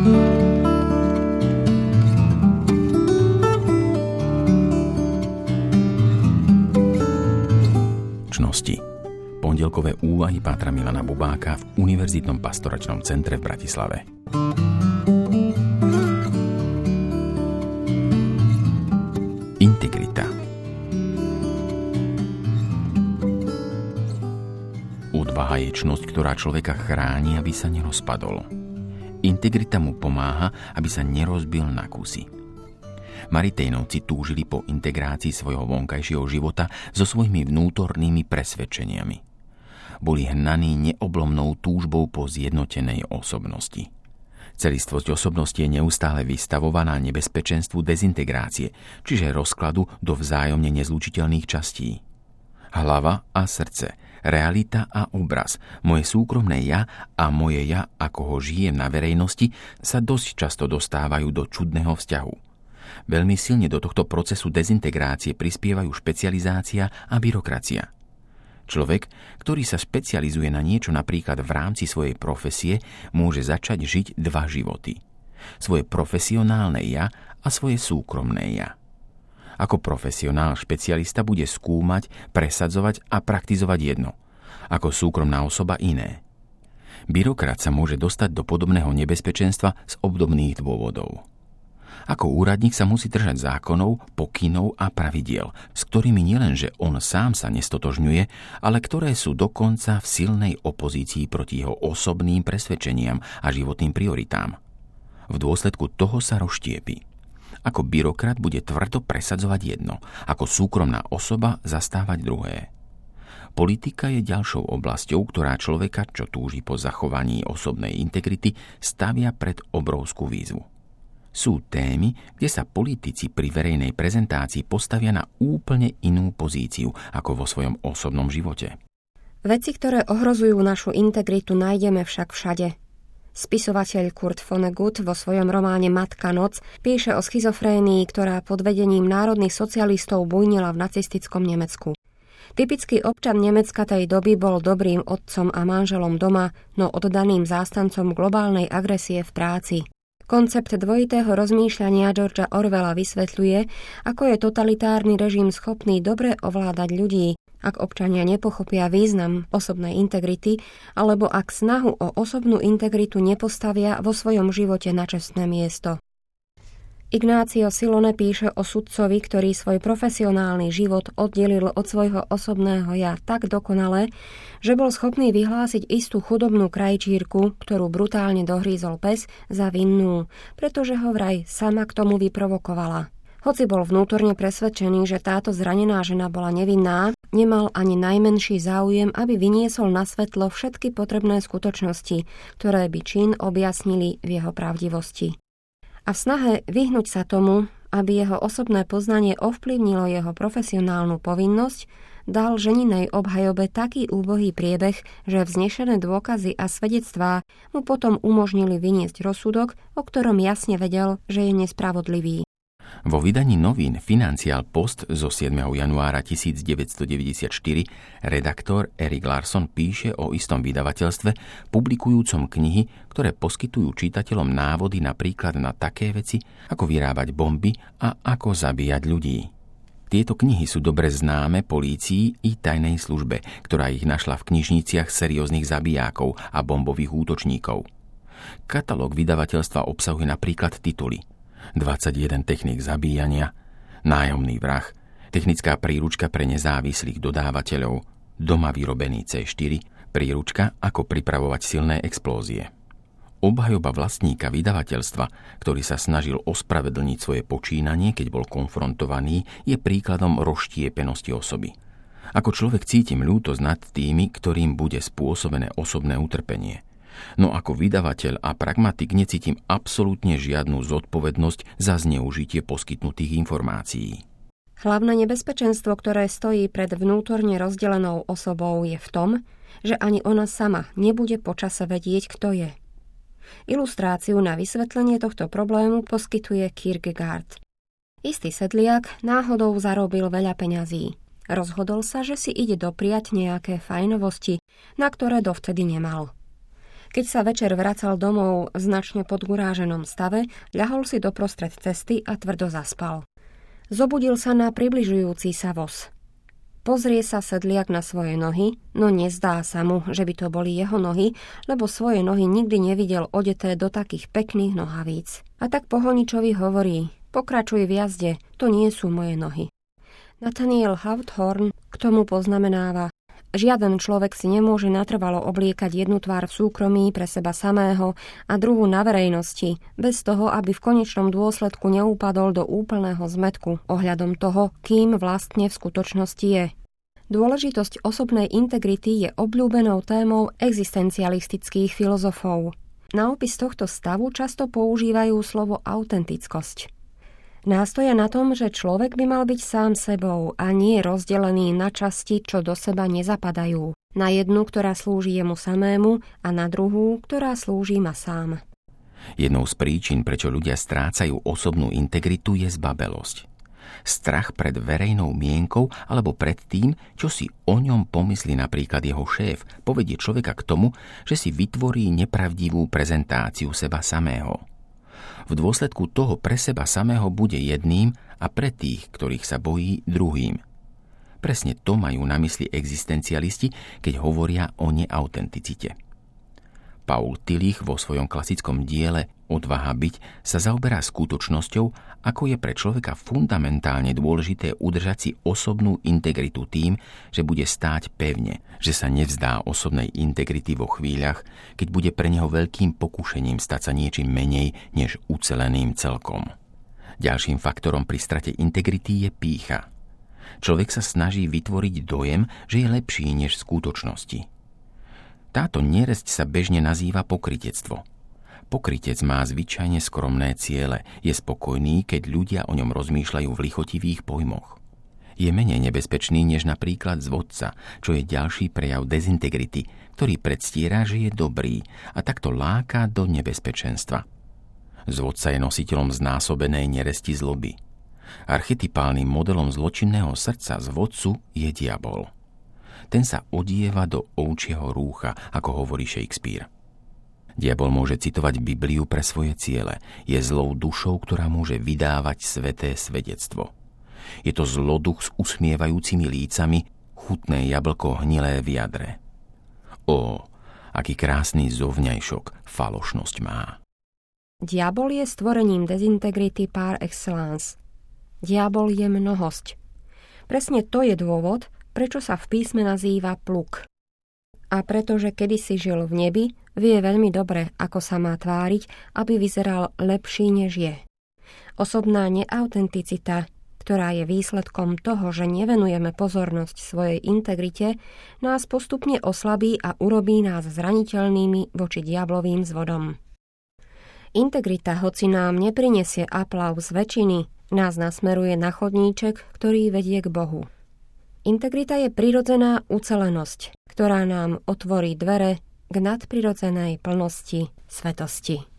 Čnosti. Pondelkové úvahy pátra Milana Bubáka v Univerzitnom pastoračnom centre v Bratislave. Integrita. Odvaha je čnosť, ktorá človeka chráni, aby sa nerozpadol. Integrita mu pomáha, aby sa nerozbil na kusy. Maritejnovci túžili po integrácii svojho vonkajšieho života so svojimi vnútornými presvedčeniami. Boli hnaní neoblomnou túžbou po zjednotenej osobnosti. Celistvosť osobnosti je neustále vystavovaná nebezpečenstvu dezintegrácie, čiže rozkladu do vzájomne nezlučiteľných častí. Hlava a srdce, realita a obraz, moje súkromné ja a moje ja, ako ho žijem na verejnosti, sa dosť často dostávajú do čudného vzťahu. Veľmi silne do tohto procesu dezintegrácie prispievajú špecializácia a byrokracia. Človek, ktorý sa špecializuje na niečo napríklad v rámci svojej profesie, môže začať žiť dva životy. Svoje profesionálne ja a svoje súkromné ja. Ako profesionál špecialista bude skúmať, presadzovať a praktizovať jedno. Ako súkromná osoba iné. Byrokrat sa môže dostať do podobného nebezpečenstva z obdobných dôvodov. Ako úradník sa musí držať zákonov, pokynov a pravidiel, s ktorými nielenže on sám sa nestotožňuje, ale ktoré sú dokonca v silnej opozícii proti jeho osobným presvedčeniam a životným prioritám. V dôsledku toho sa rozštiepi. Ako byrokrat bude tvrdo presadzovať jedno, ako súkromná osoba zastávať druhé. Politika je ďalšou oblasťou, ktorá človeka, čo túži po zachovaní osobnej integrity, stavia pred obrovskú výzvu. Sú témy, kde sa politici pri verejnej prezentácii postavia na úplne inú pozíciu ako vo svojom osobnom živote. Veci, ktoré ohrozujú našu integritu, nájdeme však všade. Spisovateľ Kurt Vonnegut vo svojom románe Matka noc píše o schizofrénii, ktorá pod vedením národných socialistov bujnila v nacistickom Nemecku. Typický občan Nemecka tej doby bol dobrým otcom a manželom doma, no oddaným zástancom globálnej agresie v práci. Koncept dvojitého rozmýšľania Georgea Orwella vysvetľuje, ako je totalitárny režim schopný dobre ovládať ľudí, ak občania nepochopia význam osobnej integrity, alebo ak snahu o osobnú integritu nepostavia vo svojom živote na čestné miesto. Ignácio Silone píše o sudcovi, ktorý svoj profesionálny život oddelil od svojho osobného ja tak dokonale, že bol schopný vyhlásiť istú chudobnú krajčírku, ktorú brutálne dohrízol pes, za vinnú, pretože ho vraj sama k tomu vyprovokovala. Hoci bol vnútorne presvedčený, že táto zranená žena bola nevinná, nemal ani najmenší záujem, aby vyniesol na svetlo všetky potrebné skutočnosti, ktoré by čin objasnili v jeho pravdivosti. A v snahe vyhnúť sa tomu, aby jeho osobné poznanie ovplyvnilo jeho profesionálnu povinnosť, dal ženinej obhajobe taký úbohý priebeh, že vznešené dôkazy a svedectvá mu potom umožnili vyniesť rozsudok, o ktorom jasne vedel, že je nespravodlivý. Vo vydaní novín Financial Post zo 7. januára 1994 redaktor Erik Larson píše o istom vydavateľstve publikujúcom knihy, ktoré poskytujú čitateľom návody napríklad na také veci, ako vyrábať bomby a ako zabíjať ľudí. Tieto knihy sú dobre známe polícii i tajnej službe, ktorá ich našla v knižniciach serióznych zabijákov a bombových útočníkov. Katalóg vydavateľstva obsahuje napríklad tituly 21 techník zabíjania, nájomný vrah, technická príručka pre nezávislých dodávateľov, doma vyrobený C4, príručka ako pripravovať silné explózie. Obhajoba vlastníka vydavateľstva, ktorý sa snažil ospravedlniť svoje počínanie, keď bol konfrontovaný, je príkladom rozštiepenosti osoby. Ako človek cítim ľútosť nad tými, ktorým bude spôsobené osobné utrpenie. No ako vydavateľ a pragmatik necítim absolútne žiadnu zodpovednosť za zneužitie poskytnutých informácií. Hlavné nebezpečenstvo, ktoré stojí pred vnútorne rozdelenou osobou, je v tom, že ani ona sama nebude počase vedieť, kto je. Ilustráciu na vysvetlenie tohto problému poskytuje Kierkegaard. Istý sedliak náhodou zarobil veľa peňazí. Rozhodol sa, že si ide dopriať nejaké fajnovosti, na ktoré dovtedy nemal. Keď sa večer vracal domov v značne podguráženom stave, ľahol si doprostred cesty a tvrdo zaspal. Zobudil sa na približujúci sa voz. Pozrie sa sedliak na svoje nohy, no nezdá sa mu, že by to boli jeho nohy, lebo svoje nohy nikdy nevidel odeté do takých pekných nohavíc. A tak pohoničovi hovorí: pokračuj v jazde, to nie sú moje nohy. Nathaniel Hawthorne k tomu poznamenáva: žiaden človek si nemôže natrvalo obliekať jednu tvár v súkromí pre seba samého a druhú na verejnosti, bez toho, aby v konečnom dôsledku neupadol do úplného zmätku ohľadom toho, kým vlastne v skutočnosti je. Dôležitosť osobnej integrity je obľúbenou témou existencialistických filozofov. Na opis tohto stavu často používajú slovo autentickosť. Nástoja na tom, že človek by mal byť sám sebou a nie rozdelený na časti, čo do seba nezapadajú. Na jednu, ktorá slúži jemu samému, a na druhú, ktorá slúži ma sám. Jednou z príčin, prečo ľudia strácajú osobnú integritu, je zbabelosť. Strach pred verejnou mienkou alebo pred tým, čo si o ňom pomyslí napríklad jeho šéf, povedie človeka k tomu, že si vytvorí nepravdivú prezentáciu seba samého. V dôsledku toho pre seba samého bude jedným a pre tých, ktorých sa bojí, druhým. Presne to majú na mysli existencialisti, keď hovoria o neautenticite. Paul Tillich vo svojom klasickom diele Odvaha byť sa zaoberá skutočnosťou, ako je pre človeka fundamentálne dôležité udržať si osobnú integritu tým, že bude stáť pevne, že sa nevzdá osobnej integrity vo chvíľach, keď bude pre neho veľkým pokušením stať sa niečím menej než uceleným celkom. Ďalším faktorom pri strate integrity je pýcha. Človek sa snaží vytvoriť dojem, že je lepší než v skutočnosti. Táto neresť sa bežne nazýva pokrytectvo. Pokrytec má zvyčajne skromné ciele, je spokojný, keď ľudia o ňom rozmýšľajú v lichotivých pojmoch. Je menej nebezpečný než napríklad zvodca, čo je ďalší prejav dezintegrity, ktorý predstiera, že je dobrý a takto láka do nebezpečenstva. Zvodca je nositeľom znásobenej neresti zloby. Archetypálnym modelom zločinného srdca zvodcu je diabol. Ten sa odieva do ovčieho rúcha, ako hovorí Shakespeare. Diabol môže citovať Bibliu pre svoje ciele. Je zlou dušou, ktorá môže vydávať sveté svedectvo. Je to zloduch s usmievajúcimi lícami, chutné jablko hnilé v jadre. Ó, aký krásny zovňajšok falošnosť má. Diabol je stvorením dezintegrity par excellence. Diabol je mnohosť. Presne to je dôvod, prečo sa v písme nazýva pluk. A pretože kedysi žil v nebi, vie veľmi dobre, ako sa má tváriť, aby vyzeral lepší, než je. Osobná neautenticita, ktorá je výsledkom toho, že nevenujeme pozornosť svojej integrite, nás postupne oslabí a urobí nás zraniteľnými voči diablovým zvodom. Integrita, hoci nám neprinesie aplauz väčšiny, nás nasmeruje na chodníček, ktorý vedie k Bohu. Integrita je prirodzená ucelenosť, ktorá nám otvorí dvere k nadprirodzenej plnosti svetosti.